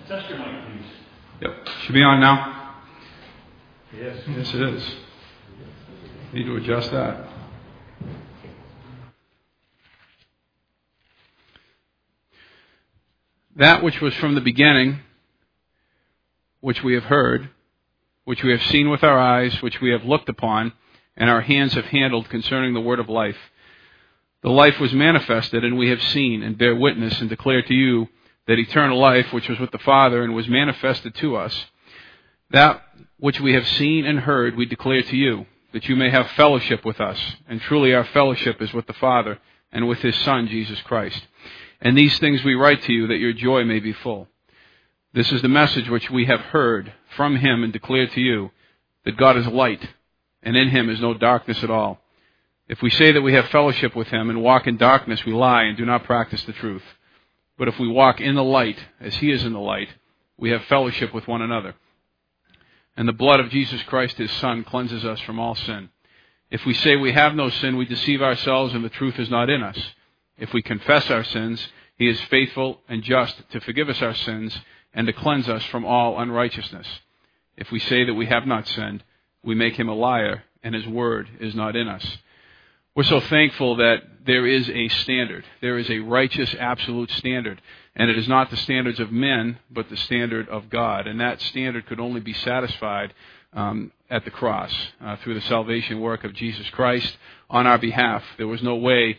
Test your mic, please. Yep. Should be on now? Yes. Yes, it is. Need to adjust that. That which was from the beginning, which we have heard, which we have seen with our eyes, which we have looked upon, and our hands have handled concerning the word of life. The life was manifested, and we have seen, and bear witness, and declare to you that eternal life, which was with the Father, and was manifested to us. That which we have seen and heard, we declare to you, that you may have fellowship with us. And truly our fellowship is with the Father, and with His Son, Jesus Christ. And these things we write to you, that your joy may be full. This is the message which we have heard from Him and declare to you, that God is light, and in Him is no darkness at all. If we say that we have fellowship with Him and walk in darkness, we lie and do not practice the truth. But if we walk in the light, as He is in the light, we have fellowship with one another. And the blood of Jesus Christ, His Son, cleanses us from all sin. If we say we have no sin, we deceive ourselves, and the truth is not in us. If we confess our sins, He is faithful and just to forgive us our sins and to cleanse us from all unrighteousness. If we say that we have not sinned, we make Him a liar, and His word is not in us. We're so thankful that there is a standard. There is a righteous, absolute standard. And it is not the standards of men, but the standard of God. And that standard could only be satisfied at the cross, through the salvation work of Jesus Christ on our behalf. There was no way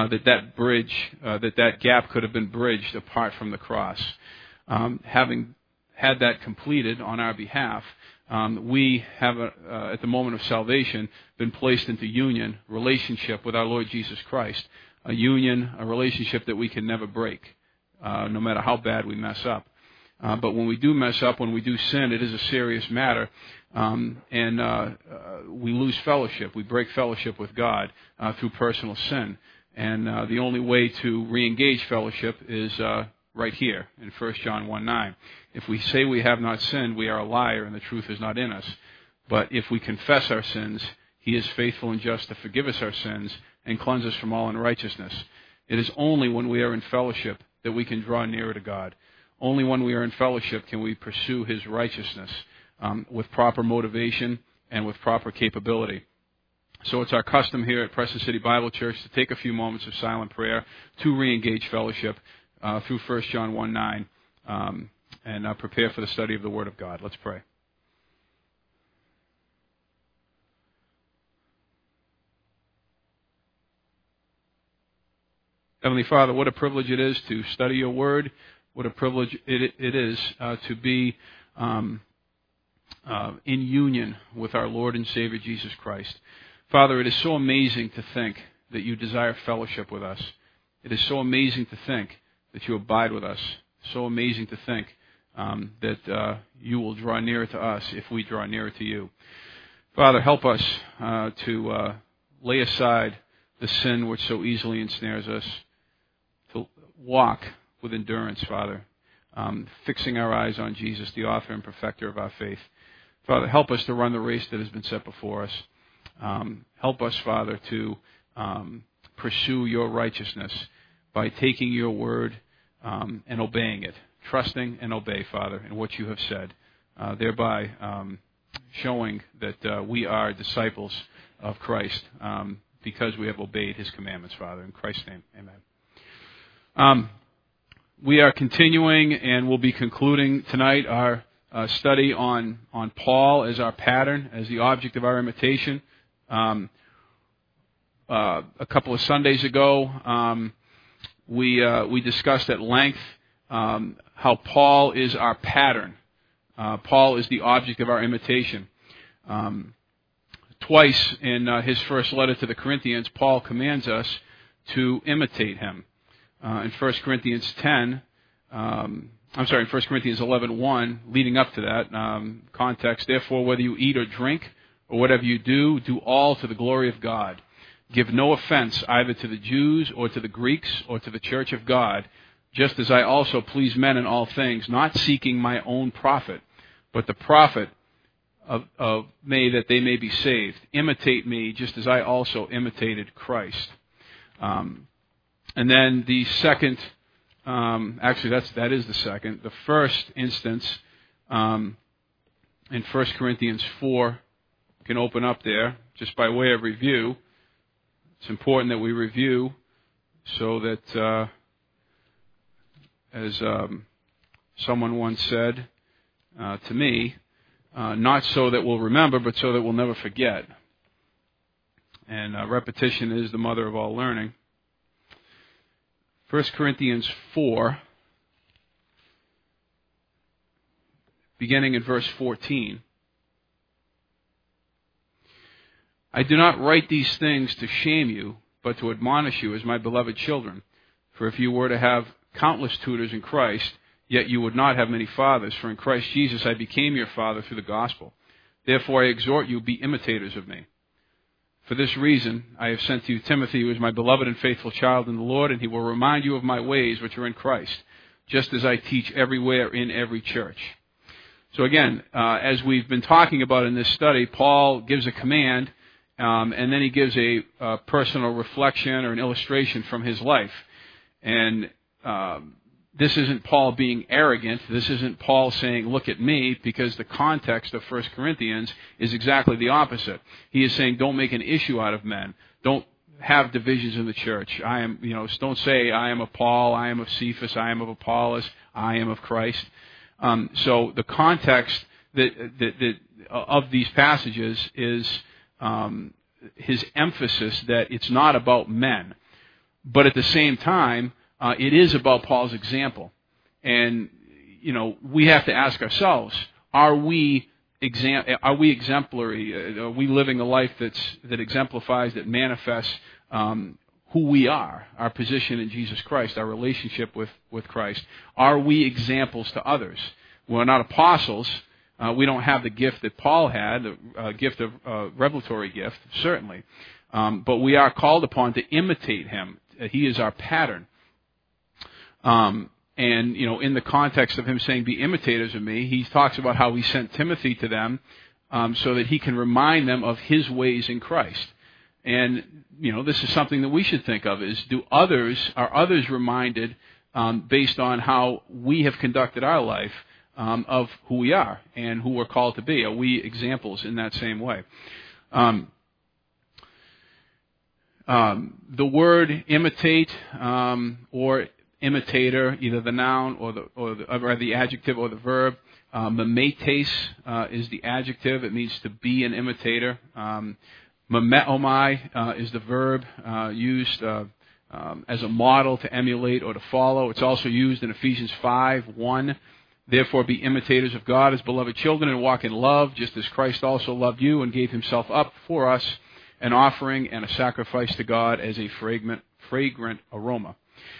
that gap could have been bridged apart from the cross. Having had that completed on our behalf, we have, at the moment of salvation, been placed into union, relationship with our Lord Jesus Christ. A union, a relationship that we can never break, no matter how bad we mess up. But when we do mess up, when we do sin, it is a serious matter, and we lose fellowship. We break fellowship with God through personal sin. And the only way to re-engage fellowship is right here in 1 John 1:9. If we say we have not sinned, we are a liar, and the truth is not in us. But if we confess our sins, He is faithful and just to forgive us our sins and cleanse us from all unrighteousness. It is only when we are in fellowship that we can draw nearer to God. Only when we are in fellowship can we pursue His righteousness with proper motivation and with proper capability. So it's our custom here at Preston City Bible Church to take a few moments of silent prayer to re-engage fellowship through 1 John 1:9 and prepare for the study of the Word of God. Let's pray. Heavenly Father, what a privilege it is to study Your Word. What a privilege it is to be in union with our Lord and Savior Jesus Christ. Father, it is so amazing to think that You desire fellowship with us. It is so amazing to think that You abide with us. So amazing to think that You will draw nearer to us if we draw nearer to You. Father, help us to lay aside the sin which so easily ensnares us, to walk with endurance, Father, fixing our eyes on Jesus, the author and perfecter of our faith. Father, help us to run the race that has been set before us. Help us, Father, to pursue Your righteousness by taking Your word and obeying it, trusting and obey, Father, in what You have said, thereby showing that we are disciples of Christ because we have obeyed His commandments, Father. In Christ's name, amen. We are continuing and will be concluding tonight our study on Paul as our pattern, as the object of our imitation. A couple of Sundays ago, we discussed at length how Paul is our pattern. Paul is the object of our imitation. Twice in his first letter to the Corinthians, Paul commands us to imitate him. In 1 Corinthians 11:1, leading up to that context, therefore, whether you eat or drink or whatever you do, do all to the glory of God. Give no offense either to the Jews or to the Greeks or to the church of God, just as I also please men in all things, not seeking my own profit, but the profit of me that they may be saved. Imitate me just as I also imitated Christ. And then the second Actually, that is the second. The first instance in 1 Corinthians 4, you can open up there just by way of review. It's important that we review so that, as someone once said to me, not so that we'll remember, but so that we'll never forget. And repetition is the mother of all learning. 1 Corinthians 4, beginning in verse 14. I do not write these things to shame you, but to admonish you as my beloved children. For if you were to have countless tutors in Christ, yet you would not have many fathers, for in Christ Jesus I became your father through the gospel. Therefore I exhort you, be imitators of me. For this reason, I have sent to you Timothy, who is my beloved and faithful child in the Lord, and he will remind you of my ways which are in Christ, just as I teach everywhere in every church. So again, as we've been talking about in this study, Paul gives a command, and then he gives a personal reflection or an illustration from his life. And this isn't Paul being arrogant. This isn't Paul saying, look at me, because the context of 1 Corinthians is exactly the opposite. He is saying, don't make an issue out of men. Don't have divisions in the church. Don't say, I am of Paul, I am of Cephas, I am of Apollos, I am of Christ. So the context of these passages is his emphasis that it's not about men. But at the same time, it is about Paul's example. And, we have to ask ourselves, are we exemplary? Are we living a life that exemplifies, that manifests who we are, our position in Jesus Christ, our relationship with Christ? Are we examples to others? We're not apostles. We don't have the gift that Paul had, the gift of revelatory gift, certainly. But we are called upon to imitate him. He is our pattern. And, in the context of him saying, be imitators of me, he talks about how he sent Timothy to them so that he can remind them of his ways in Christ. And, this is something that we should think of, is are others reminded based on how we have conducted our life of who we are and who we're called to be? Are we examples in that same way? The word imitate or imitator, either the noun or the adjective or the verb. Mimetes is the adjective. It means to be an imitator. Mimeomai is the verb used as a model to emulate or to follow. It's also used in Ephesians 5:1. Therefore be imitators of God as beloved children and walk in love, just as Christ also loved you and gave himself up for us, an offering and a sacrifice to God as a fragrant aroma.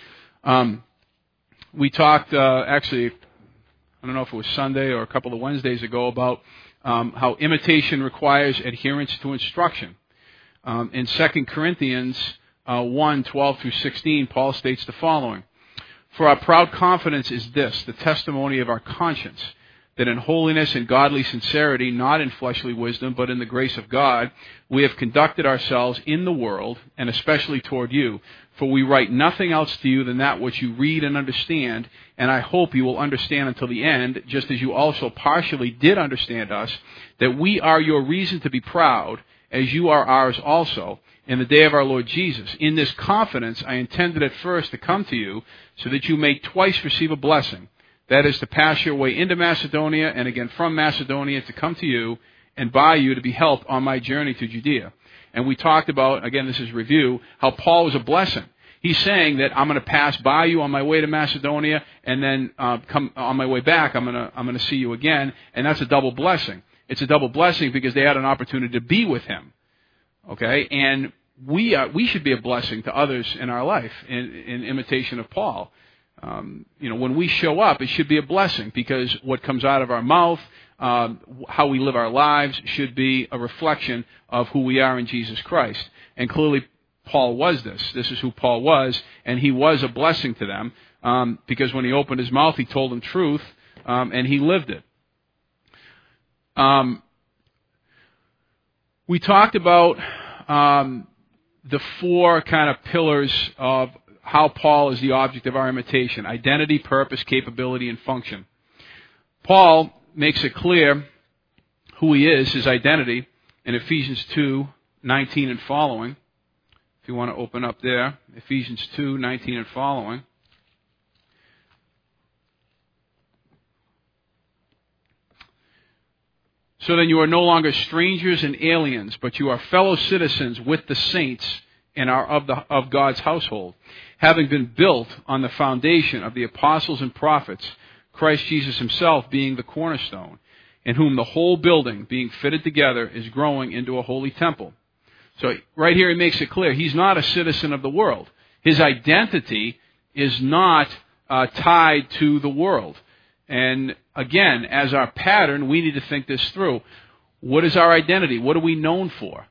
We talked, actually, I don't know if it was Sunday or a couple of Wednesdays ago, about how imitation requires adherence to instruction. In 2 Corinthians 1:12 through 16, Paul states the following: For our proud confidence is this, the testimony of our conscience, that in holiness and godly sincerity, not in fleshly wisdom, but in the grace of God, we have conducted ourselves in the world, and especially toward you. For we write nothing else to you than that which you read and understand, and I hope you will understand until the end, just as you also partially did understand us, that we are your reason to be proud, as you are ours also, in the day of our Lord Jesus. In this confidence I intended at first to come to you, so that you may twice receive a blessing. That is, to pass your way into Macedonia, and again from Macedonia to come to you, and by you to be helped on my journey to Judea. And we talked about, again this is review, how Paul was a blessing. He's saying that I'm going to pass by you on my way to Macedonia, and then come on my way back, I'm going to see you again, and that's a double blessing. It's a double blessing because they had an opportunity to be with him. Okay, and we should be a blessing to others in our life in imitation of Paul. When we show up, it should be a blessing because what comes out of our mouth, how we live our lives, should be a reflection of who we are in Jesus Christ. And clearly, Paul was this. This is who Paul was, and he was a blessing to them because when he opened his mouth, he told them truth, and he lived it. We talked about the four kind of pillars of how Paul is the object of our imitation: identity, purpose, capability, and function. Paul makes it clear who he is, his identity, in Ephesians 2:19 and following. If you want to open up there, Ephesians 2:19 and following. So then you are no longer strangers and aliens, but you are fellow citizens with the saints and are of God's household, having been built on the foundation of the apostles and prophets, Christ Jesus himself being the cornerstone, in whom the whole building, being fitted together, is growing into a holy temple. So right here he makes it clear he's not a citizen of the world. His identity is not tied to the world. And again, as our pattern, we need to think this through. What is our identity? What are we known for?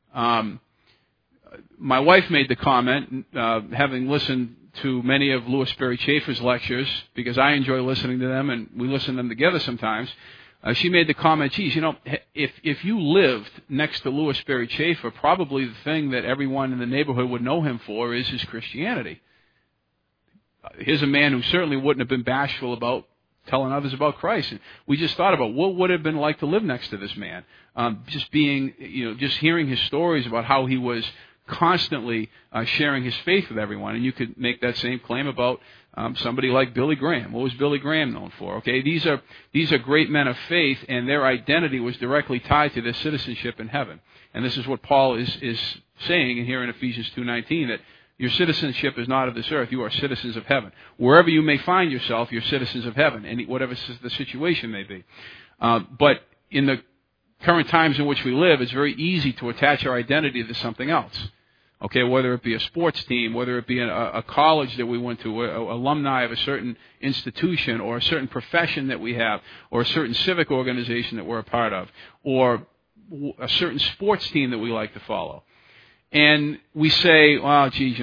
My wife made the comment, having listened to many of Louis Sperry Chafer's lectures, because I enjoy listening to them, and we listen to them together sometimes. She made the comment, geez, if you lived next to Louis Sperry Chafer, probably the thing that everyone in the neighborhood would know him for is his Christianity. Here's a man who certainly wouldn't have been bashful about telling others about Christ. And we just thought about what would it have been like to live next to this man. Just hearing his stories about how he was constantly sharing his faith with everyone. And you could make that same claim about somebody like Billy Graham. What was Billy Graham known for? Okay, these are great men of faith, and their identity was directly tied to their citizenship in heaven. And this is what Paul is saying here in Ephesians 2:19, that your citizenship is not of this earth. You are citizens of heaven. Wherever you may find yourself, you're citizens of heaven, and whatever the situation may be. But in the current times in which we live, it's very easy to attach our identity to something else. Okay, whether it be a sports team, whether it be a college that we went to, alumni of a certain institution, or a certain profession that we have, or a certain civic organization that we're a part of, or a certain sports team that we like to follow. And we say, well, geez,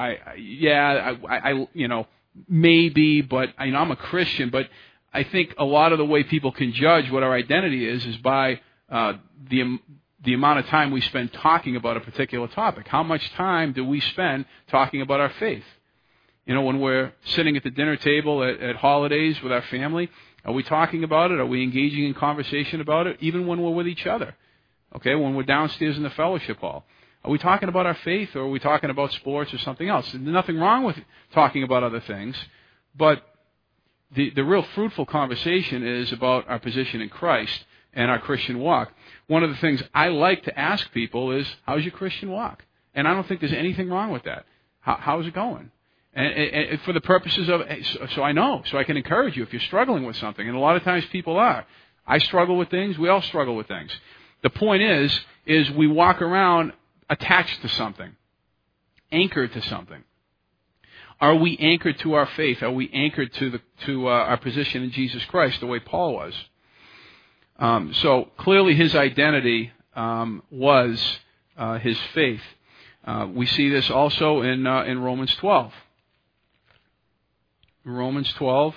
maybe, but I'm a Christian. But I think a lot of the way people can judge what our identity is by the amount of time we spend talking about a particular topic. How much time do we spend talking about our faith? When we're sitting at the dinner table at holidays with our family, are we talking about it? Are we engaging in conversation about it? Even when we're with each other, okay, when we're downstairs in the fellowship hall. Are we talking about our faith, or are we talking about sports or something else? There's nothing wrong with talking about other things, but the real fruitful conversation is about our position in Christ and our Christian walk. One of the things I like to ask people is, how's your Christian walk? And I don't think there's anything wrong with that. How's it going? And for the purposes of, so I know, so I can encourage you if you're struggling with something. And a lot of times people are. I struggle with things. We all struggle with things. The point is we walk around attached to something, anchored to something. Are we anchored to our faith? Are we anchored to our position in Jesus Christ the way Paul was? So clearly his identity was his faith. We see this also in Romans 12. Romans 12.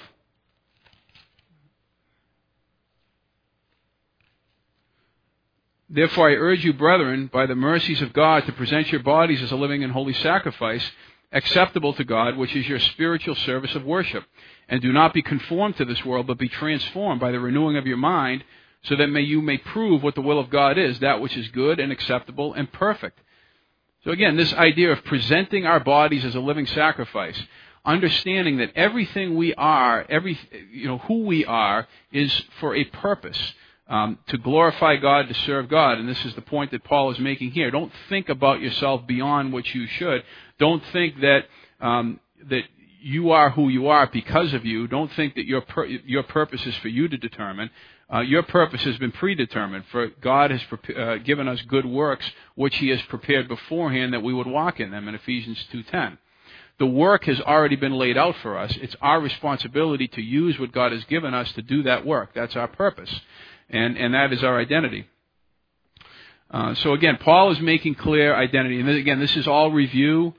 Therefore I urge you, brethren, by the mercies of God, to present your bodies as a living and holy sacrifice, acceptable to God, which is your spiritual service of worship. And do not be conformed to this world, but be transformed by the renewing of your mind, so that you may prove what the will of God is, that which is good and acceptable and perfect. So again, this idea of presenting our bodies as a living sacrifice, understanding that everything we are, who we are, is for a purpose. To glorify God, to serve God. And this is the point that Paul is making here. Don't think about yourself beyond what you should. Don't think that you are who you are because of you. Don't think that your purpose is for you to determine. Your purpose has been predetermined. For God has given us good works, which He has prepared beforehand that we would walk in them in Ephesians 2:10. The work has already been laid out for us. It's our responsibility to use what God has given us to do that work. That's our purpose. And that is our identity. So again, Paul is making clear identity. And again, this is all review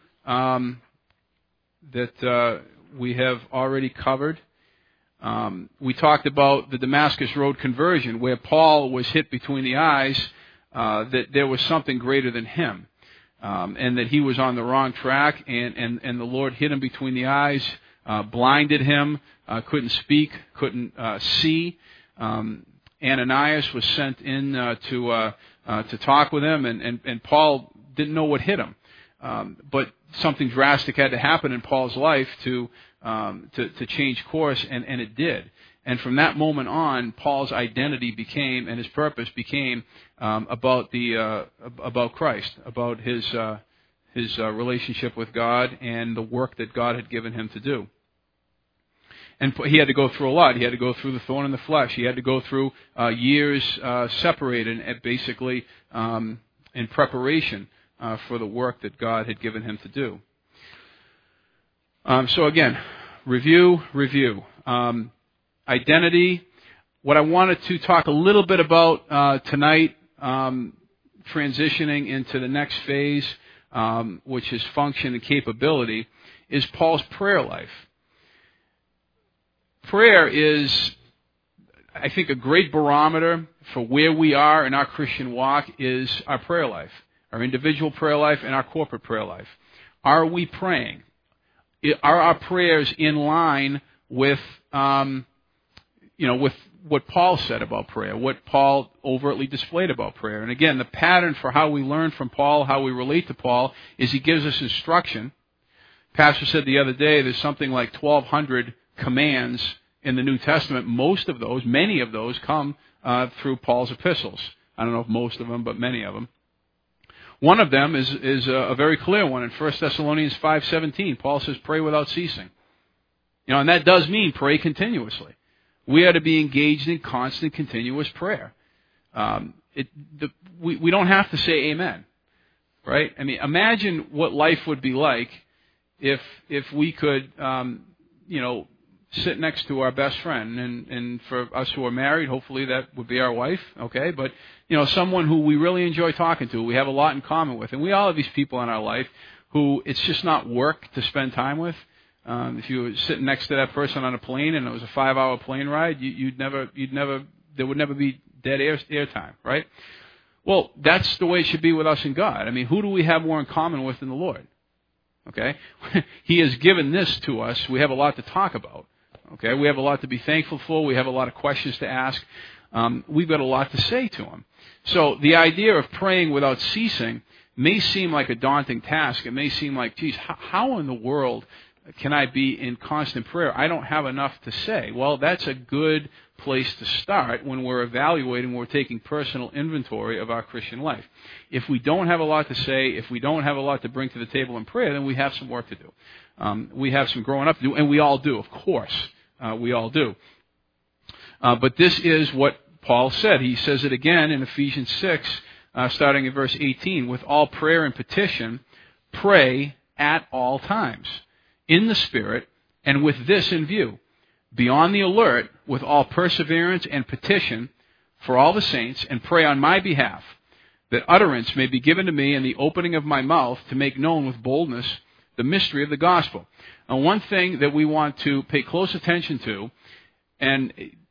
that we have already covered. We talked about the Damascus Road conversion, where Paul was hit between the eyes, that there was something greater than him. and that he was on the wrong track, and the Lord hit him between the eyes, blinded him, couldn't speak, couldn't see. Ananias was sent in to talk with him, and Paul didn't know what hit him. But something drastic had to happen in Paul's life to change course, and it did. And from that moment on, Paul's identity became, and his purpose became, about Christ, about his relationship with God and the work that God had given him to do. And he had to go through a lot. He had to go through the thorn in the flesh. He had to go through years separated, basically in preparation for the work that God had given him to do. So again, review. Identity. What I wanted to talk a little bit about tonight, transitioning into the next phase, which is function and capability, is Paul's prayer life. Prayer is, I think, a great barometer for where we are in our Christian walk is our prayer life, our individual prayer life and our corporate prayer life. Are we praying? Are our prayers in line with, with what Paul said about prayer, what Paul overtly displayed about prayer? And again, the pattern for how we learn from Paul, how we relate to Paul, is he gives us instruction. Pastor said the other day there's something like 1,200 commands in the New Testament. Many of those come through Paul's epistles. I don't know if most of them, but many of them. One of them is a very clear one in 1 Thessalonians 5:17. Paul says, "Pray without ceasing." And that does mean pray continuously. We are to be engaged in constant, continuous prayer. We don't have to say amen, right? I mean, imagine what life would be like if we could, sit next to our best friend, and for us who are married, hopefully that would be our wife, okay? But, someone who we really enjoy talking to, we have a lot in common with. And we all have these people in our life who it's just not work to spend time with. If you were sitting next to that person on a plane and it was a 5-hour plane ride, there would never be dead air time, right? Well, that's the way it should be with us and God. I mean, who do we have more in common with than the Lord? Okay? He has given this to us. We have a lot to talk about. Okay? We have a lot to be thankful for. We have a lot of questions to ask. We've got a lot to say to Him. So the idea of praying without ceasing may seem like a daunting task. It may seem like, geez, how in the world can I be in constant prayer? I don't have enough to say. Well, that's a good place to start when we're evaluating, when we're taking personal inventory of our Christian life. If we don't have a lot to say, if we don't have a lot to bring to the table in prayer, then we have some work to do. We have some growing up to do, and we all do, of course. We all do. But this is what Paul said. He says it again in Ephesians 6, starting in verse 18. With all prayer and petition, pray at all times, in the Spirit, and with this in view. Be on the alert with all perseverance and petition for all the saints, and pray on my behalf, that utterance may be given to me in the opening of my mouth to make known with boldness the mystery of the gospel. Now, one thing that we want to pay close attention to, and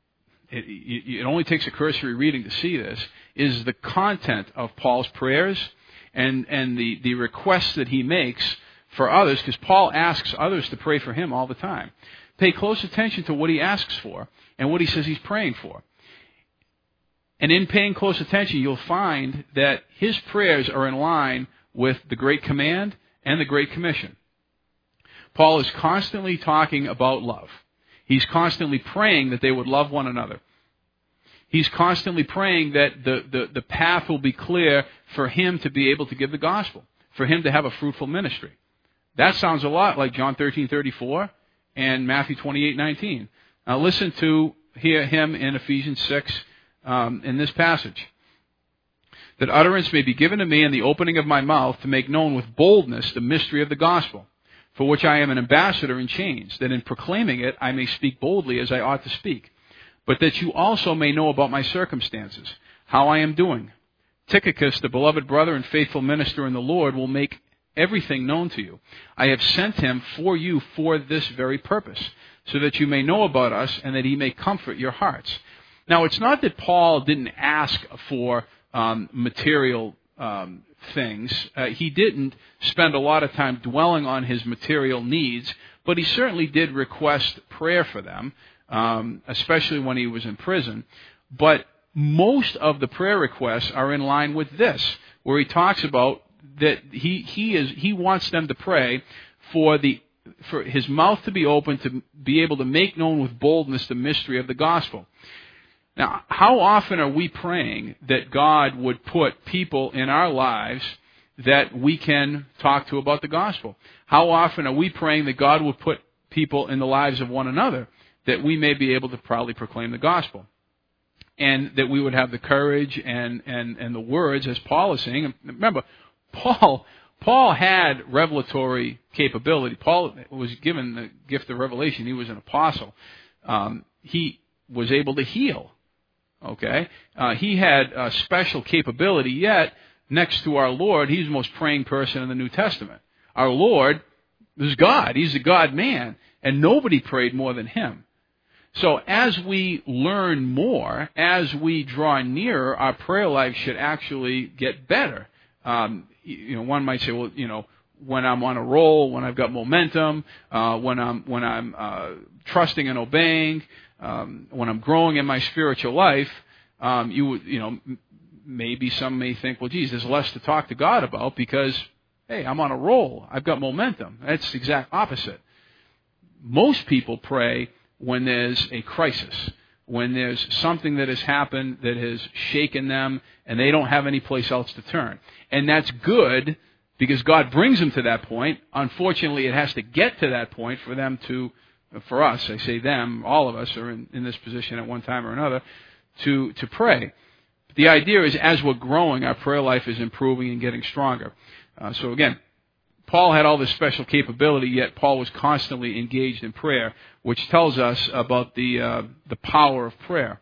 it only takes a cursory reading to see this, is the content of Paul's prayers and the requests that he makes for others, because Paul asks others to pray for him all the time. Pay close attention to what he asks for and what he says he's praying for. And in paying close attention, you'll find that his prayers are in line with the Great Command and the Great Commission. Paul is constantly talking about love. He's constantly praying that they would love one another. He's constantly praying that the path will be clear for him to be able to give the gospel, for him to have a fruitful ministry. That sounds a lot like John 13:34 and Matthew 28:19. Now listen to hear him in Ephesians 6 in this passage. That utterance may be given to me in the opening of my mouth to make known with boldness the mystery of the gospel, for which I am an ambassador in chains, that in proclaiming it I may speak boldly as I ought to speak, but that you also may know about my circumstances, how I am doing. Tychicus, the beloved brother and faithful minister in the Lord, will make everything known to you. I have sent him for you for this very purpose, so that you may know about us and that he may comfort your hearts. Now, it's not that Paul didn't ask for material things. He didn't spend a lot of time dwelling on his material needs, but he certainly did request prayer for them, especially when he was in prison. But most of the prayer requests are in line with this, where he talks about that he wants them to pray for his mouth to be open, to be able to make known with boldness the mystery of the gospel. Now, how often are we praying that God would put people in our lives that we can talk to about the gospel? How often are we praying that God would put people in the lives of one another that we may be able to proudly proclaim the gospel? And that we would have the courage and the words, as Paul is saying. And remember, Paul had revelatory capability. Paul was given the gift of revelation. He was an apostle. He was able to heal. Okay? He had a special capability, yet next to our Lord, he's the most praying person in the New Testament. Our Lord is God. He's a God-man, and nobody prayed more than him. So as we learn more, as we draw nearer, our prayer life should actually get better. One might say, well, when I'm on a roll, when I've got momentum, when I'm trusting and obeying, when I'm growing in my spiritual life, maybe some may think, well, geez, there's less to talk to God about because, hey, I'm on a roll. I've got momentum. That's the exact opposite. Most people pray when there's a crisis, when there's something that has happened that has shaken them and they don't have any place else to turn. And that's good because God brings them to that point. Unfortunately, it has to get to that point for them for us, I say them, all of us are in this position at one time or another, to pray. The idea is as we're growing, our prayer life is improving and getting stronger. So again, Paul had all this special capability, yet Paul was constantly engaged in prayer, which tells us about the power of prayer.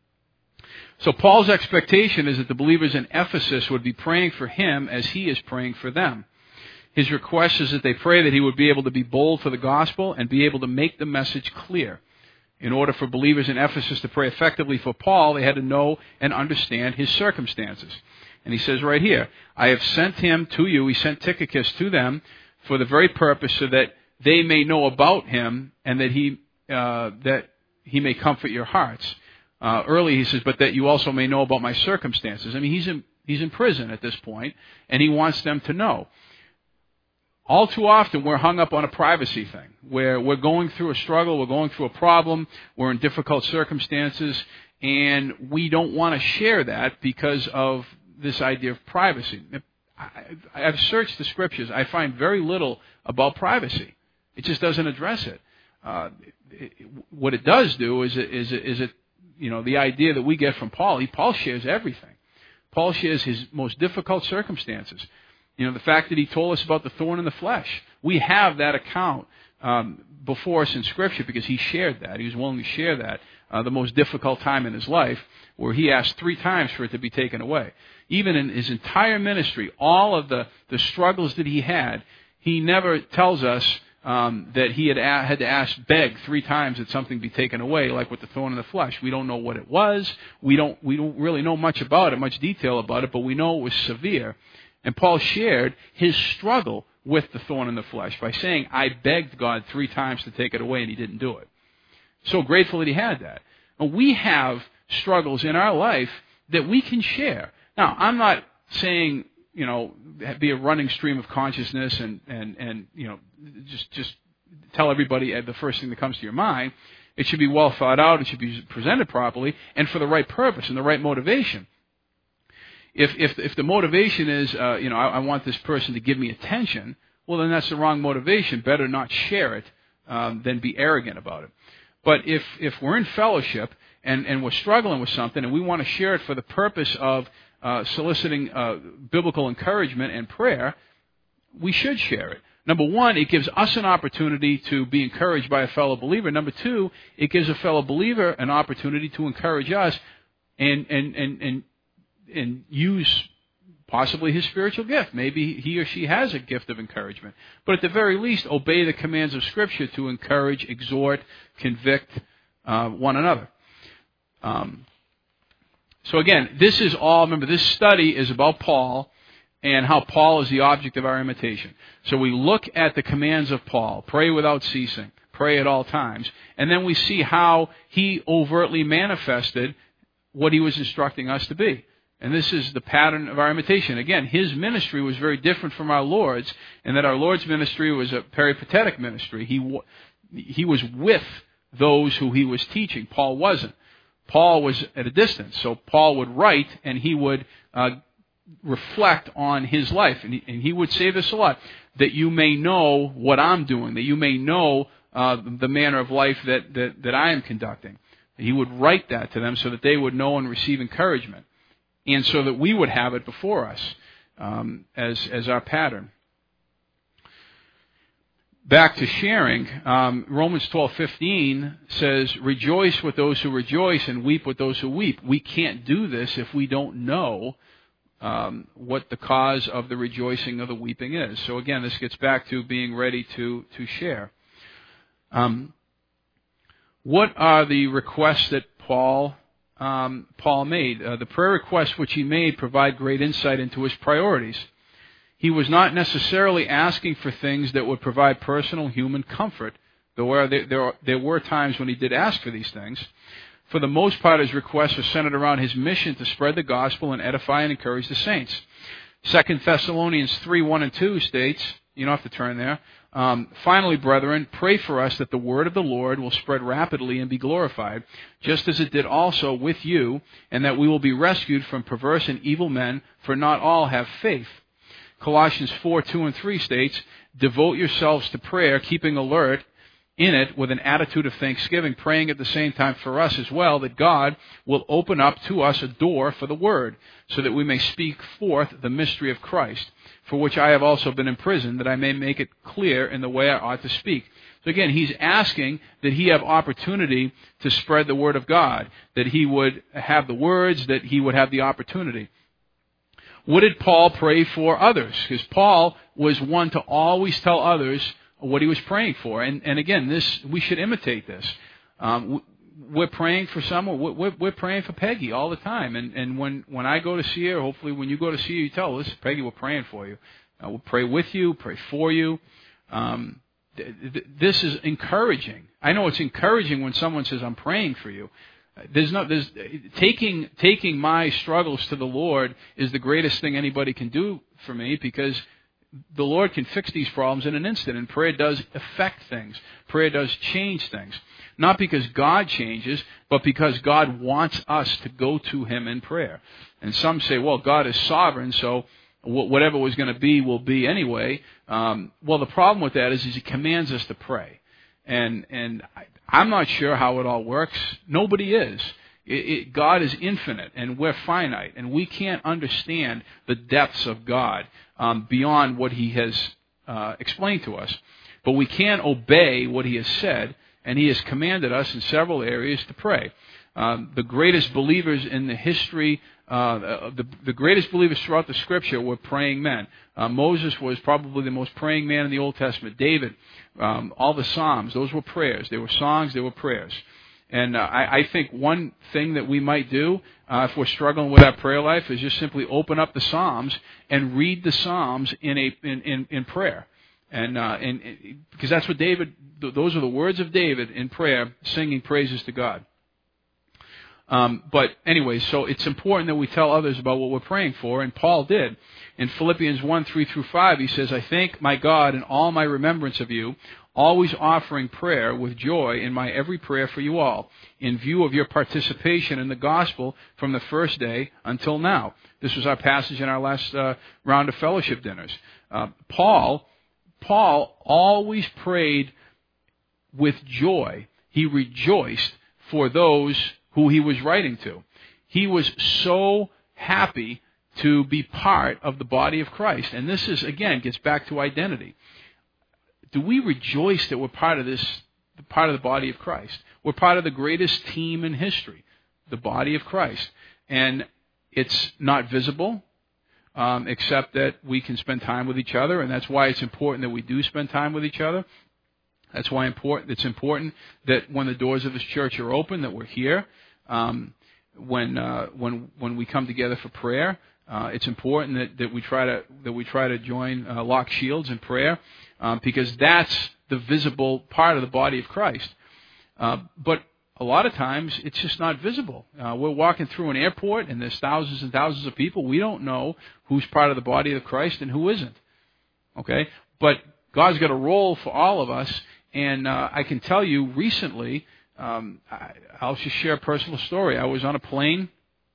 So Paul's expectation is that the believers in Ephesus would be praying for him as he is praying for them. His request is that they pray that he would be able to be bold for the gospel and be able to make the message clear. In order for believers in Ephesus to pray effectively for Paul, they had to know and understand his circumstances. And he says right here, I have sent him to you, he sent Tychicus to them for the very purpose so that they may know about him and that he may comfort your hearts. Early he says, but that you also may know about my circumstances. I mean, he's in prison at this point, and he wants them to know. All too often we're hung up on a privacy thing, where we're going through a struggle, we're going through a problem, we're in difficult circumstances, and we don't want to share that because of this idea of privacy. I've searched the scriptures. I find very little about privacy. It just doesn't address it. What it does do is the idea that we get from Paul. Paul shares everything. Paul shares his most difficult circumstances. The fact that he told us about the thorn in the flesh. We have that account before us in Scripture because he shared that. He was willing to share that. The most difficult time in his life, where he asked 3 times for it to be taken away. Even in his entire ministry, all of the struggles that he had, he never tells us that he had to beg 3 times that something be taken away, like with the thorn in the flesh. We don't know what it was. We don't really know much about it, much detail about it, but we know it was severe. And Paul shared his struggle with the thorn in the flesh by saying, I begged God 3 times to take it away, and he didn't do it. So grateful that he had that. And we have struggles in our life that we can share. Now, I'm not saying, be a running stream of consciousness and just tell everybody the first thing that comes to your mind. It should be well thought out. It should be presented properly and for the right purpose and the right motivation. If the motivation is, I want this person to give me attention, well, then that's the wrong motivation. Better not share it than be arrogant about it. But if we're in fellowship and we're struggling with something and we want to share it for the purpose of soliciting biblical encouragement and prayer, we should share it. Number one, it gives us an opportunity to be encouraged by a fellow believer. Number two, it gives a fellow believer an opportunity to encourage us and use possibly his spiritual gift. Maybe he or she has a gift of encouragement. But at the very least, obey the commands of Scripture to encourage, exhort, convict one another. So again, this study is about Paul and how Paul is the object of our imitation. So we look at the commands of Paul, pray without ceasing, pray at all times, and then we see how he overtly manifested what he was instructing us to be. And this is the pattern of our imitation. Again, his ministry was very different from our Lord's, in that our Lord's ministry was a peripatetic ministry. He was with those who he was teaching. Paul wasn't. Paul was at a distance. So Paul would write, and he would reflect on his life. And he would say this a lot, that you may know what I'm doing, that you may know the manner of life that I am conducting. He would write that to them so that they would know and receive encouragement, and so that we would have it before us as our pattern. Back to sharing, Romans 12:15 says, "Rejoice with those who rejoice and weep with those who weep." We can't do this if we don't know what the cause of the rejoicing or the weeping is. So again, this gets back to being ready to share. What are the requests that Paul made? The prayer requests which he made provide great insight into his priorities. He was not necessarily asking for things that would provide personal human comfort, though there were times when he did ask for these things. For the most part, his requests are centered around his mission to spread the gospel and edify and encourage the saints. 2 Thessalonians 3:1-2 states, you don't have to turn there, "Finally, brethren, pray for us that the word of the Lord will spread rapidly and be glorified, just as it did also with you, and that we will be rescued from perverse and evil men, for not all have faith." Colossians 4:2-3 states, "Devote yourselves to prayer, keeping alert in it with an attitude of thanksgiving, praying at the same time for us as well, that God will open up to us a door for the word, so that we may speak forth the mystery of Christ, for which I have also been imprisoned, that I may make it clear in the way I ought to speak." So again, he's asking that he have opportunity to spread the word of God, that he would have the words, that he would have the opportunity. What did Paul pray for others? Because Paul was one to always tell others what he was praying for. And again, we should imitate this. We're praying for someone. We're praying for Peggy all the time. And when I go to see her, hopefully when you go to see her, you tell her, "Listen, Peggy, we're praying for you. We'll pray with you, pray for you." This is encouraging. I know it's encouraging when someone says, "I'm praying for you." Taking my struggles to the Lord is the greatest thing anybody can do for me, because the Lord can fix these problems in an instant, and prayer does affect things. Prayer does change things. Not because God changes, but because God wants us to go to Him in prayer. And some say, well, God is sovereign, so whatever was going to be will be anyway. Well, the problem with that is He commands us to pray. And I'm not sure how it all works. Nobody is. God is infinite, and we're finite, and we can't understand the depths of God beyond what He has explained to us. But we can obey what He has said, and He has commanded us in several areas to pray. The greatest believers in the history, the greatest believers throughout the Scripture were praying men. Moses was probably the most praying man in the Old Testament. David, all the Psalms, those were prayers. They were songs, they were prayers. And I think one thing that we might do if we're struggling with our prayer life is just simply open up the Psalms and read the Psalms in prayer. And because that's what those are the words of David in prayer, singing praises to God. But anyway, so it's important that we tell others about what we're praying for, and Paul did. In Philippians 1:3-5, he says, "I thank my God in all my remembrance of you, always offering prayer with joy in my every prayer for you all, in view of your participation in the gospel from the first day until now." This was our passage in our last round of fellowship dinners. Paul always prayed with joy. He rejoiced for those who he was writing to. He was so happy to be part of the body of Christ. And this is, again, gets back to identity. Do we rejoice that we're part of the body of Christ? We're part of the greatest team in history, the body of Christ. And it's not visible, except that we can spend time with each other, and that's why it's important that we do spend time with each other. That's why it's important that when the doors of this church are open, that we're here. When we come together for prayer, It's important that we try to join lock shields in prayer, because that's the visible part of the body of Christ. But a lot of times it's just not visible. We're walking through an airport and there's thousands and thousands of people. We don't know who's part of the body of Christ and who isn't. Okay, but God's got a role for all of us, and I can tell you recently. I'll just share a personal story. I was on a plane,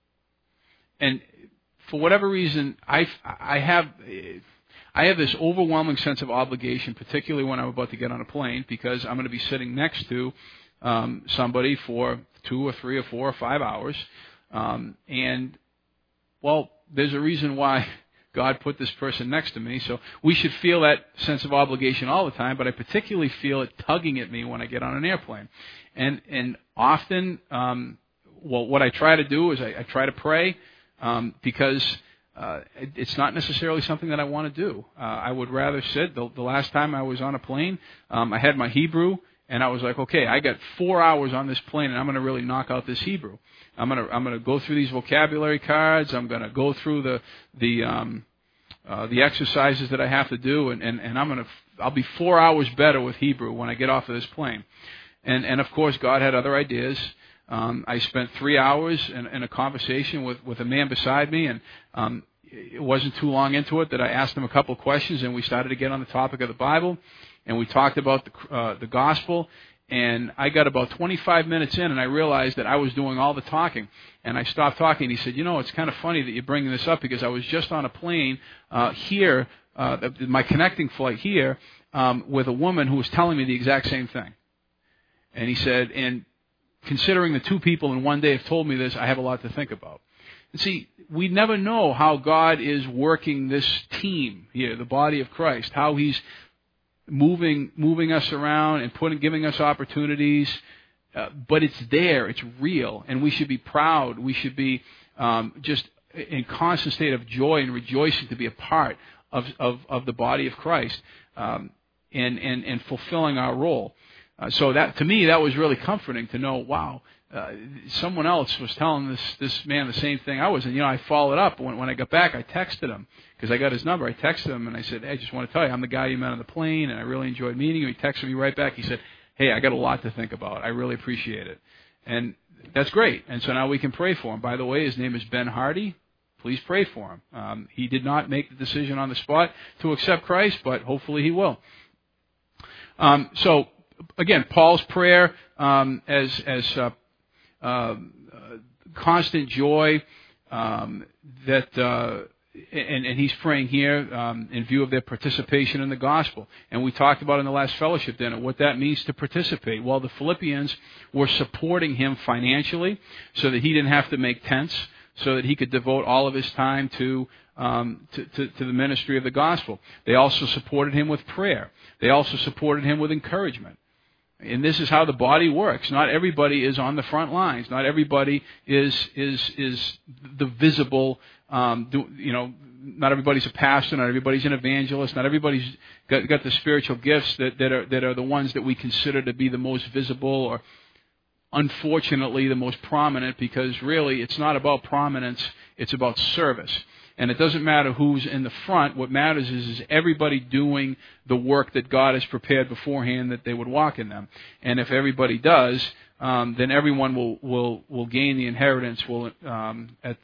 and for whatever reason, I have this overwhelming sense of obligation, particularly when I'm about to get on a plane, because I'm going to be sitting next to somebody for 2 or 3 or 4 or 5 hours, and well, there's a reason why God put this person next to me, so we should feel that sense of obligation all the time, but I particularly feel it tugging at me when I get on an airplane. And often, what I try to do is I try to pray, because it's not necessarily something that I want to do. I would rather sit. The last time I was on a plane, I had my Hebrew, and I was like, okay, I got 4 hours on this plane, and I'm going to really knock out this Hebrew. I'm going to go through these vocabulary cards. I'm going to go through the exercises that I have to do, and I'll be 4 hours better with Hebrew when I get off of this plane. And of course, God had other ideas. I spent 3 hours in a conversation with a man beside me, and it wasn't too long into it that I asked him a couple of questions, and we started to get on the topic of the Bible, and we talked about the gospel. And I got about 25 minutes in, and I realized that I was doing all the talking. And I stopped talking. He said, it's kind of funny that you're bringing this up, because I was just on a plane here, my connecting flight here, with a woman who was telling me the exact same thing. And he said, and considering the 2 people in one day have told me this, I have a lot to think about. And see, we never know how God is working this team here, the body of Christ, how He's moving us around and giving us opportunities, but it's there, it's real, and we should be proud. We should be just in constant state of joy and rejoicing to be a part of the body of Christ, and fulfilling our role. So that, to me, that was really comforting to know. Wow, someone else was telling this man the same thing I was, and I followed up when I got back. I texted him, because I got his number. I texted him and I said, hey, I just want to tell you, I'm the guy you met on the plane, and I really enjoyed meeting you. He texted me right back. He said, hey, I got a lot to think about. I really appreciate it. And that's great. And so now we can pray for him. By the way, his name is Ben Hardy. Please pray for him. He did not make the decision on the spot to accept Christ, but hopefully he will. So again, Paul's prayer as constant joy, that and he's praying here in view of their participation in the gospel. And we talked about in the last fellowship dinner what that means to participate. Well, the Philippians were supporting him financially so that he didn't have to make tents, so that he could devote all of his time to the ministry of the gospel. They also supported him with prayer. They also supported him with encouragement. And this is how the body works. Not everybody is on the front lines. Not everybody is the visible. Not everybody's a pastor. Not everybody's an evangelist. Not everybody's got the spiritual gifts that are the ones that we consider to be the most visible, or unfortunately the most prominent. Because really, it's not about prominence. It's about service. And it doesn't matter who's in the front. What matters is everybody doing the work that God has prepared beforehand that they would walk in them. And if everybody does, then everyone will gain the inheritance at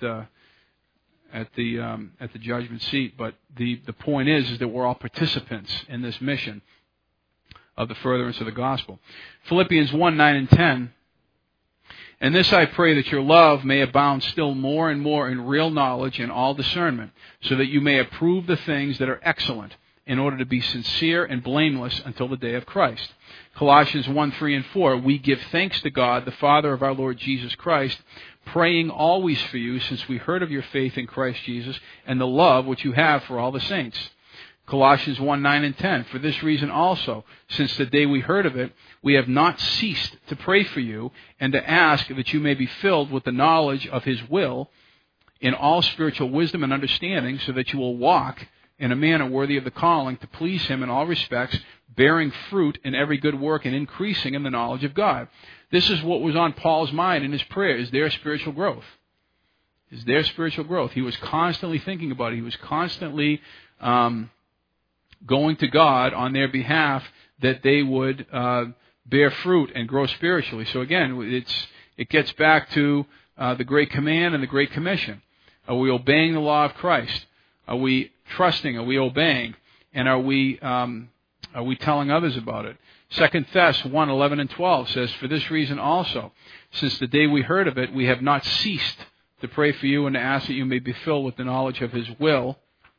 the judgment seat. But the point is that we're all participants in this mission of the furtherance of the gospel. Philippians 1:9 and 10. And this I pray, that your love may abound still more and more in real knowledge and all discernment, so that you may approve the things that are excellent, in order to be sincere and blameless until the day of Christ. Colossians 1:3 and 4, we give thanks to God, the Father of our Lord Jesus Christ, praying always for you, since we heard of your faith in Christ Jesus and the love which you have for all the saints. Colossians 1:9 and 10, for this reason also, since the day we heard of it, we have not ceased to pray for you and to ask that you may be filled with the knowledge of His will in all spiritual wisdom and understanding, so that you will walk in a manner worthy of the calling, to please Him in all respects, bearing fruit in every good work and increasing in the knowledge of God. This is what was on Paul's mind in his prayer, is their spiritual growth. is their spiritual growth. He was constantly thinking about it. He was constantly going to God on their behalf that they would bear fruit and grow spiritually. So again, it gets back to the Great Command and the Great Commission. Are we obeying the law of Christ? Are we trusting? Are we obeying? And are we telling others about it? 2 Thess 1:11 and 12 says, "For this reason also, since the day we heard of it, we have not ceased to pray for you and to ask that you may be filled with the knowledge of His will,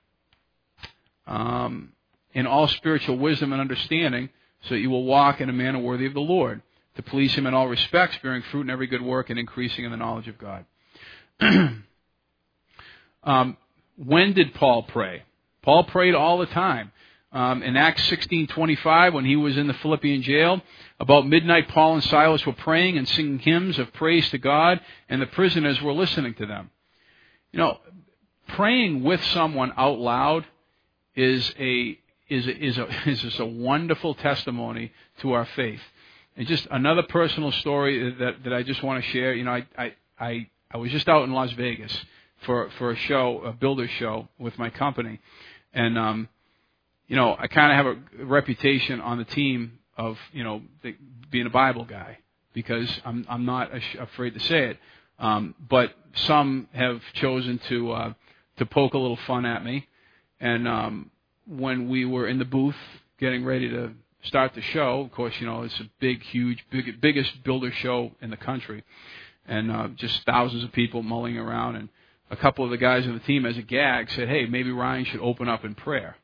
in all spiritual wisdom and understanding, so that you will walk in a manner worthy of the Lord, to please Him in all respects, bearing fruit in every good work and increasing in the knowledge of God." When did Paul pray? Paul prayed all the time. In Acts 16:25, when he was in the Philippian jail, about midnight Paul and Silas were praying and singing hymns of praise to God, and the prisoners were listening to them. You know, praying with someone out loud is just a wonderful testimony to our faith. And just another personal story that I just want to share. You know, I was just out in Las Vegas for a show, a builder show with my company, and you know, I kind of have a reputation on the team of, you know, being a Bible guy, because I'm not afraid to say it. But some have chosen to poke a little fun at me. And when we were in the booth getting ready to start the show, of course, you know, it's a biggest builder show in the country, and just thousands of people mulling around. And a couple of the guys on the team, as a gag, said, "Hey, maybe Ryan should open up in prayer."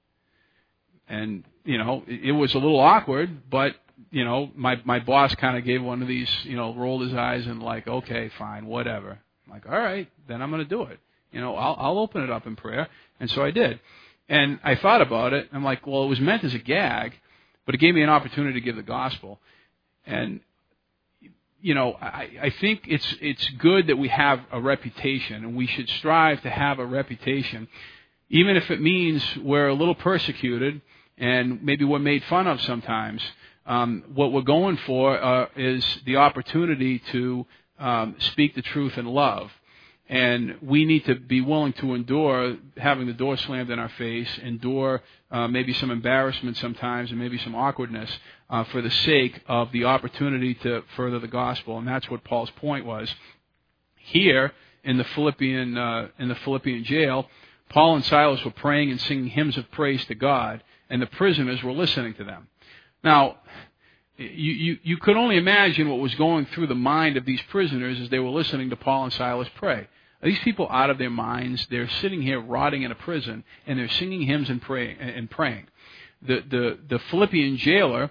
And, you know, it was a little awkward, but, you know, my boss kind of gave one of these, you know, rolled his eyes and like, "Okay, fine, whatever." I'm like, "All right, then I'm going to do it. You know, I'll open it up in prayer." And so I did. And I thought about it. I'm like, well, it was meant as a gag, but it gave me an opportunity to give the gospel. And, you know, I think it's good that we have a reputation, and we should strive to have a reputation, even if it means we're a little persecuted and maybe we're made fun of sometimes. What we're going for is the opportunity to speak the truth in love. And we need to be willing to endure having the door slammed in our face, endure maybe some embarrassment sometimes and maybe some awkwardness for the sake of the opportunity to further the gospel. And that's what Paul's point was. Here in the Philippian jail, Paul and Silas were praying and singing hymns of praise to God, and the prisoners were listening to them. Now, you could only imagine what was going through the mind of these prisoners as they were listening to Paul and Silas pray. Are these people out of their minds? They're sitting here rotting in a prison, and they're singing hymns and praying. The Philippian jailer,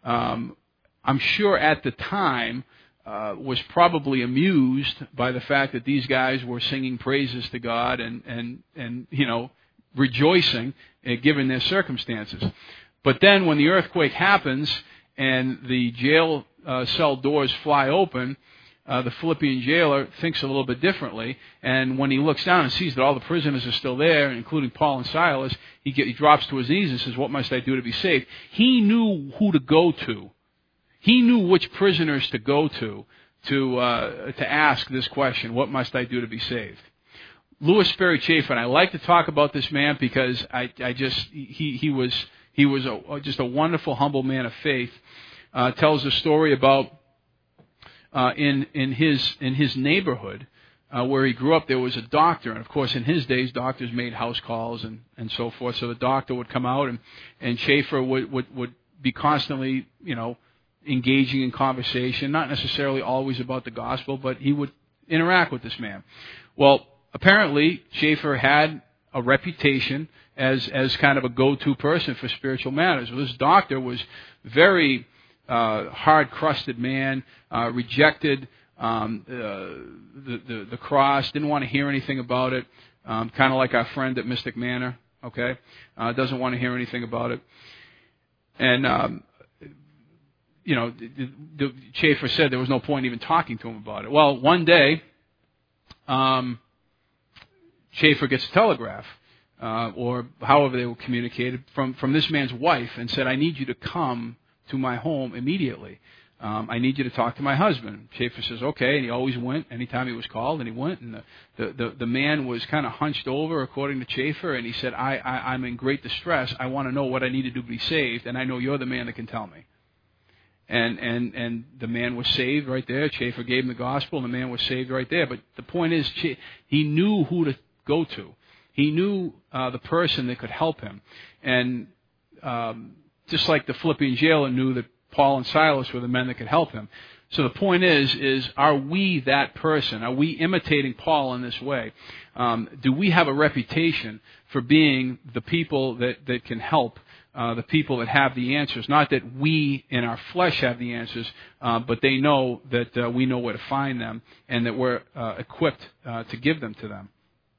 I'm sure at the time, was probably amused by the fact that these guys were singing praises to God and you know, rejoicing given their circumstances. But then when the earthquake happens and the jail cell doors fly open, the Philippian jailer thinks a little bit differently, and when he looks down and sees that all the prisoners are still there, including Paul and Silas, he drops to his knees and says, "What must I do to be saved?" He knew who to go to. He knew which prisoners to go to ask this question, "What must I do to be saved?" Louis Sperry Chafer, and I like to talk about this man because he was just a wonderful, humble man of faith. Tells a story about in his neighborhood where he grew up, there was a doctor, and of course in his days doctors made house calls and so forth. So the doctor would come out, and Chafer would be constantly, you know, engaging in conversation, not necessarily always about the gospel, but he would interact with this man. Well, apparently Chafer had a reputation as kind of a go-to person for spiritual matters. Well, this doctor was very hard-crusted man, rejected the cross, didn't want to hear anything about it, kind of like our friend at Mystic Manor, okay? Doesn't want to hear anything about it. And, you know, Chafer said there was no point even talking to him about it. Well, one day, Chafer gets a telegraph, or however they were communicated, from this man's wife, and said, "I need you to come to my home immediately. I need you to talk to my husband. Schaefer says, okay, and he always went. Anytime he was called, and he went, and the man was kind of hunched over, according to Schaefer, and he said, I'm in great distress. I want to know what I need to do to be saved, and I know you're the man that can tell me. And the man was saved right there. Schaefer gave him the gospel, and the man was saved right there. But the point is, he knew who to go to. He knew the person that could help him. And just like the Philippian jailer knew that Paul and Silas were the men that could help him. So the point is are we that person? Are we imitating Paul in this way? Do we have a reputation for being the people that can help, the people that have the answers? Not that we in our flesh have the answers, but they know that we know where to find them and that we're equipped to give them to them.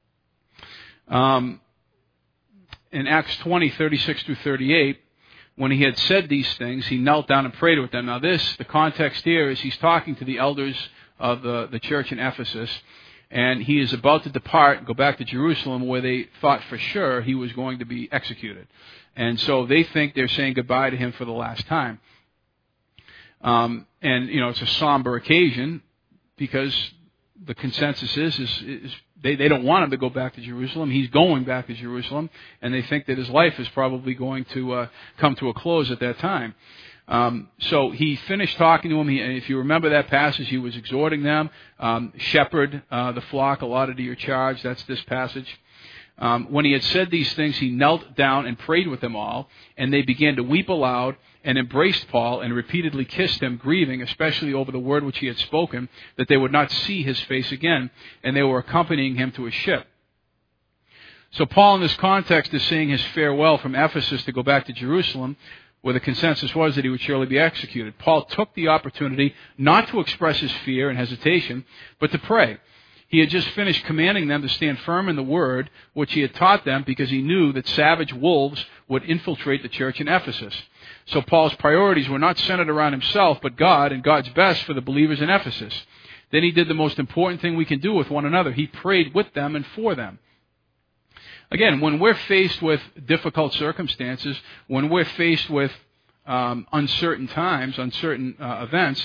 In Acts 20:36 through 38, when he had said these things, he knelt down and prayed with them. Now the context here is he's talking to the elders of the church in Ephesus, and he is about to depart and go back to Jerusalem, where they thought for sure he was going to be executed. And so they think they're saying goodbye to him for the last time. And, it's a somber occasion, because the consensus is they don't want him to go back to Jerusalem. He's going back to Jerusalem, and they think that his life is probably going to come to a close at that time. So he finished talking to him. If you remember that passage, he was exhorting them, shepherd the flock allotted to your charge. That's this passage. When he had said these things, he knelt down and prayed with them all, and they began to weep aloud and embraced Paul and repeatedly kissed him, grieving, especially over the word which he had spoken, that they would not see his face again, and they were accompanying him to his ship. So Paul in this context is saying his farewell from Ephesus to go back to Jerusalem, where the consensus was that he would surely be executed. Paul took the opportunity not to express his fear and hesitation, but to pray. He had just finished commanding them to stand firm in the word which he had taught them, because he knew that savage wolves would infiltrate the church in Ephesus. So Paul's priorities were not centered around himself, but God and God's best for the believers in Ephesus. Then he did the most important thing we can do with one another. He prayed with them and for them. Again, when we're faced with difficult circumstances, when we're faced with uncertain times, uncertain events,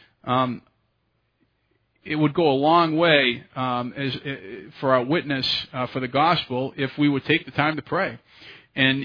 it would go a long way for our witness for the gospel if we would take the time to pray. And,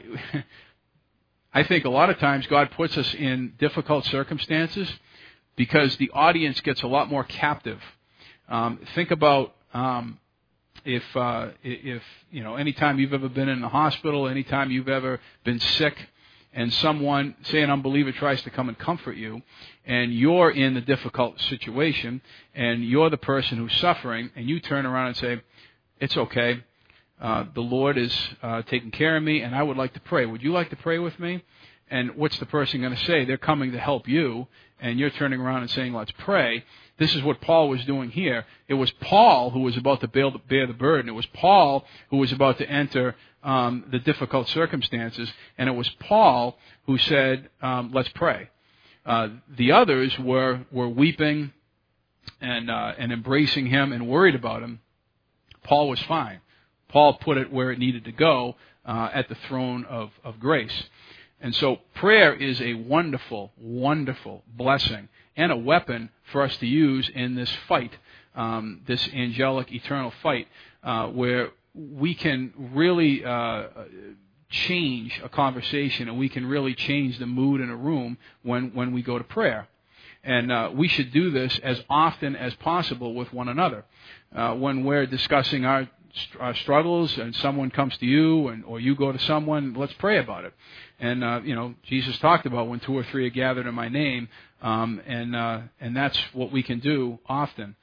I think a lot of times God puts us in difficult circumstances because the audience gets a lot more captive. Think about if anytime you've ever been in the hospital, anytime you've ever been sick, and someone, say an unbeliever, tries to come and comfort you, and you're in the difficult situation, and you're the person who's suffering, and you turn around and say, it's okay, the Lord is taking care of me, and I would like to pray. Would you like to pray with me? And what's the person going to say? They're coming to help you, and you're turning around and saying, let's pray. This is what Paul was doing here. It was Paul who was about to bear the burden. It was Paul who was about to enter the difficult circumstances, and it was Paul who said, let's pray. The others were weeping and embracing him and worried about him. Paul was fine. Paul put it where it needed to go, at the throne of grace. And so prayer is a wonderful, wonderful blessing and a weapon for us to use in this fight, this angelic eternal fight, where we can really change a conversation, and we can really change the mood in a room when we go to prayer. And we should do this as often as possible with one another. When we're discussing our struggles and someone comes to you or you go to someone, let's pray about it. And, Jesus talked about when 2 or 3 are gathered in my name, and that's what we can do often.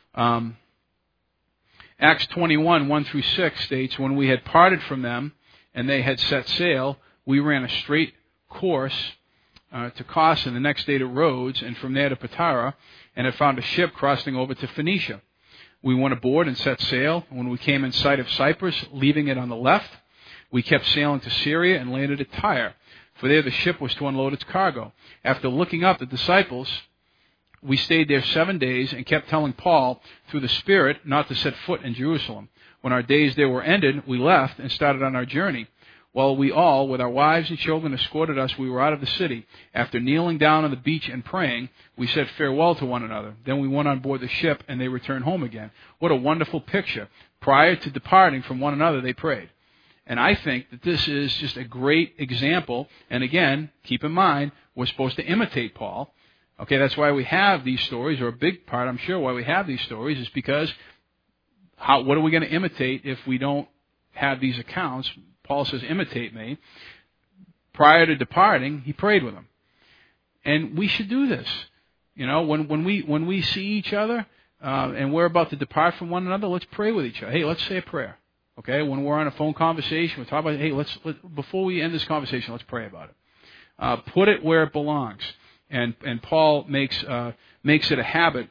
Acts 21, 1 through 6 states, when we had parted from them and they had set sail, we ran a straight course to Kos, and the next day to Rhodes, and from there to Patara, and had found a ship crossing over to Phoenicia. We went aboard and set sail. When we came in sight of Cyprus, leaving it on the left, we kept sailing to Syria and landed at Tyre, for there the ship was to unload its cargo. After looking up the disciples, we stayed there 7 days and kept telling Paul through the Spirit not to set foot in Jerusalem. When our days there were ended, we left and started on our journey. while we all, with our wives and children, escorted us, we were out of the city. After kneeling down on the beach and praying, we said farewell to one another. Then we went on board the ship, and they returned home again. What a wonderful picture. Prior to departing from one another, they prayed. And I think that this is just a great example. And again, keep in mind, we're supposed to imitate Paul. Okay, that's why we have these stories, or a big part, I'm sure, why we have these stories is because what are we going to imitate if we don't have these accounts? Paul says, imitate me. Prior to departing, he prayed with them. And we should do this. You know, when we see each other and we're about to depart from one another, let's pray with each other. Hey, let's say a prayer. Okay, when we're on a phone conversation, we're talking about, hey, let's before we end this conversation, let's pray about it. Put it where it belongs. And Paul makes it a habit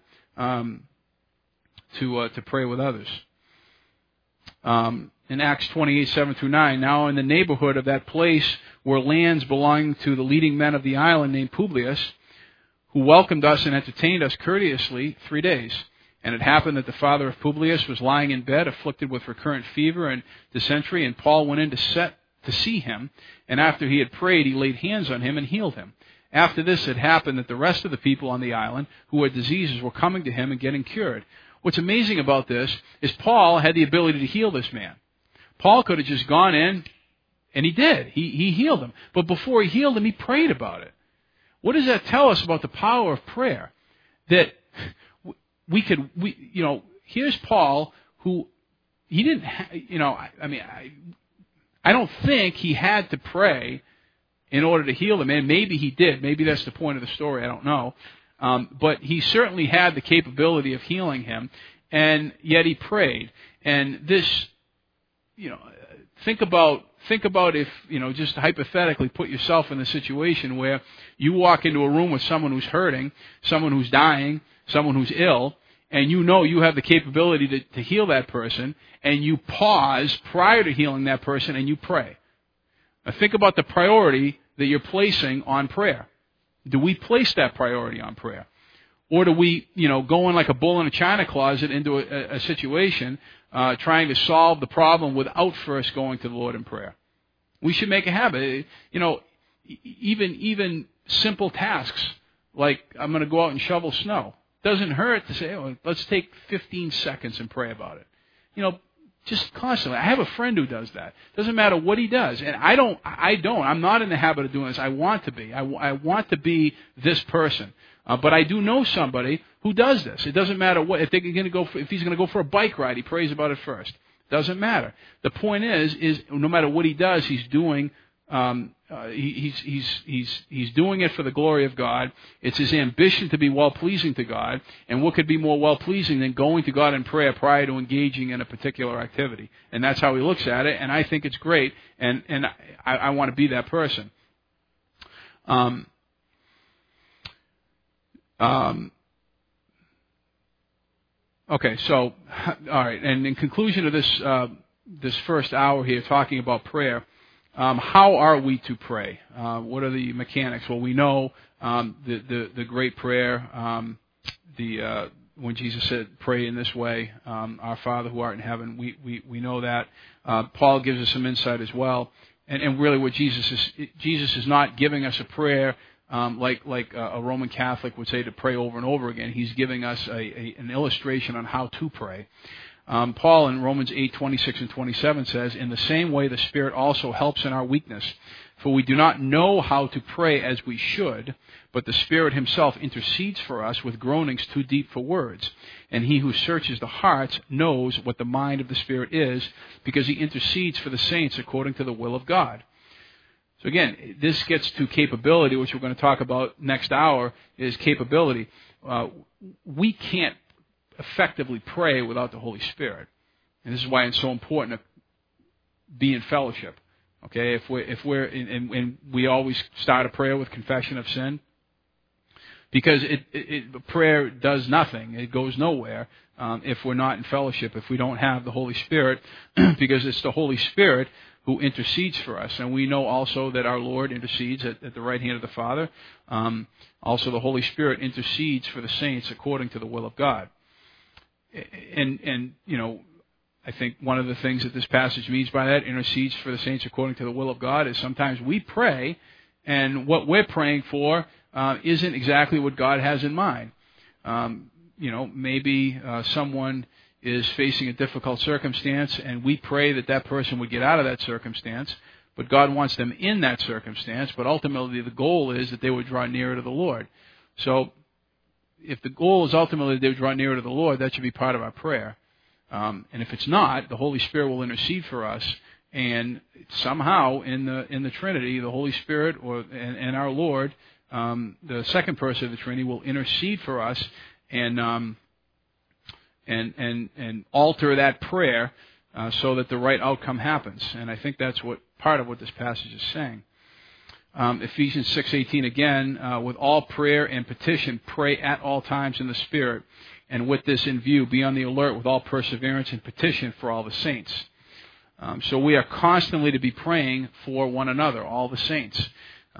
to pray with others. In Acts 28:7-9, now in the neighborhood of that place were lands belonging to the leading men of the island named Publius, who welcomed us and entertained us courteously 3 days. And it happened that the father of Publius was lying in bed, afflicted with recurrent fever and dysentery, and Paul went in to see him, and after he had prayed, he laid hands on him and healed him. After this, it happened that the rest of the people on the island who had diseases were coming to him and getting cured. What's amazing about this is Paul had the ability to heal this man. Paul could have just gone in, and he did. He healed him. But before he healed him, he prayed about it. What does that tell us about the power of prayer? That here's Paul, who he didn't, I don't think he had to pray in order to heal the man. Maybe he did. Maybe that's the point of the story. I don't know. But he certainly had the capability of healing him, and yet he prayed. And this, think about if, just hypothetically put yourself in the situation where you walk into a room with someone who's hurting, someone who's dying, someone who's ill, and you have the capability to heal that person, and you pause prior to healing that person and you pray. Now think about the priority that you're placing on prayer. Do we place that priority on prayer? Or do we, go in like a bull in a china closet into a situation trying to solve the problem without first going to the Lord in prayer? We should make a habit. Even simple tasks like I'm going to go out and shovel snow. Doesn't hurt to say, let's take 15 seconds and pray about it. Just constantly. I have a friend who does that. Doesn't matter what he does. And I don't. I'm not in the habit of doing this. I want to be. I want to be this person. But I do know somebody who does this. It doesn't matter what. If he's going to go for a bike ride, he prays about it first. Doesn't matter. The point is no matter what he does, he's doing. He's doing it for the glory of God. It's his ambition to be well-pleasing to God. And what could be more well-pleasing than going to God in prayer prior to engaging in a particular activity? And that's how he looks at it. And I think it's great. And I want to be that person. Okay, so all right. And in conclusion of this first hour here, talking about prayer. How are we to pray? What are the mechanics? Well, we know the great prayer, when Jesus said, pray in this way, our Father who art in heaven, we know that. Paul gives us some insight as well. And really what Jesus is not giving us a prayer like a Roman Catholic would say to pray over and over again. He's giving us an illustration on how to pray. Paul in Romans 8:26 and 27 says, in the same way the Spirit also helps in our weakness. For we do not know how to pray as we should, but the Spirit himself intercedes for us with groanings too deep for words. And he who searches the hearts knows what the mind of the Spirit is, because he intercedes for the saints according to the will of God. So again, this gets to capability, which we're going to talk about next hour, is capability. We can't effectively pray without the Holy Spirit. And this is why it's so important to be in fellowship. Okay, if we're and we always start a prayer with confession of sin, because prayer does nothing. It goes nowhere if we're not in fellowship, if we don't have the Holy Spirit, because it's the Holy Spirit who intercedes for us. And we know also that our Lord intercedes at the right hand of the Father. Also the Holy Spirit intercedes for the saints according to the will of God. And I think one of the things that this passage means by that, intercedes for the saints according to the will of God, is sometimes we pray, and what we're praying for isn't exactly what God has in mind. Maybe someone is facing a difficult circumstance, and we pray that that person would get out of that circumstance, but God wants them in that circumstance, but ultimately the goal is that they would draw nearer to the Lord. So if the goal is ultimately that they would draw nearer to the Lord, that should be part of our prayer. And if it's not, the Holy Spirit will intercede for us, and somehow in the Trinity, the Holy Spirit and our Lord, the second person of the Trinity, will intercede for us and alter that prayer so that the right outcome happens. And I think that's part of what this passage is saying. Ephesians 6:18 again, with all prayer and petition, pray at all times in the Spirit, and with this in view, be on the alert with all perseverance and petition for all the saints. So we are constantly to be praying for one another, all the saints.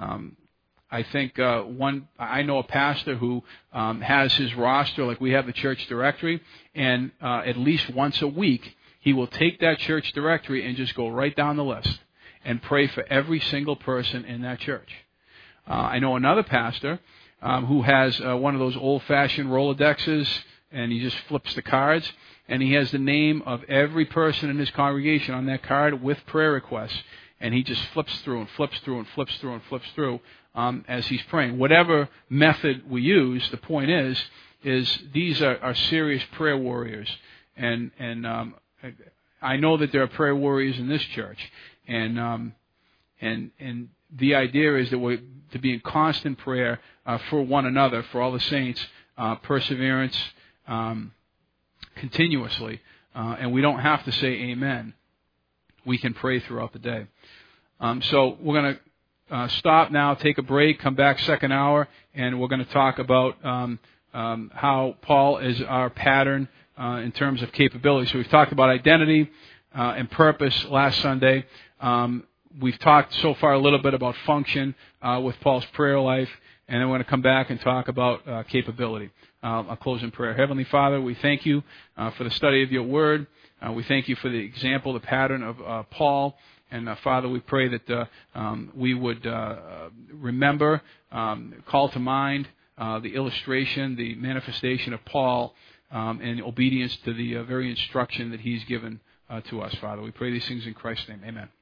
I think I know a pastor who has his roster, like we have the church directory, and at least once a week, he will take that church directory and just go right down the list and pray for every single person in that church. I know another pastor who has one of those old-fashioned Rolodexes, and he just flips the cards, and he has the name of every person in his congregation on that card with prayer requests, and he just flips through and flips through and flips through and flips through as he's praying. Whatever method we use, the point is these are serious prayer warriors, and I know that there are prayer warriors in this church, and the idea is that we're to be in constant prayer for one another, for all the saints, perseverance, continuously, and we don't have to say amen. We can pray throughout the day. So we're going to stop now, take a break, come back second hour, and we're going to talk about how Paul is our pattern in terms of capability. So we've talked about identity and purpose last Sunday. We've talked so far a little bit about function with Paul's prayer life, and then we're going to come back and talk about capability. I'll close in prayer. Heavenly Father, we thank you for the study of your word. We thank you for the example, the pattern of Paul. And Father, we pray that we would remember, call to mind the illustration, the manifestation of Paul in obedience to the very instruction that he's given to us, Father. We pray these things in Christ's name. Amen.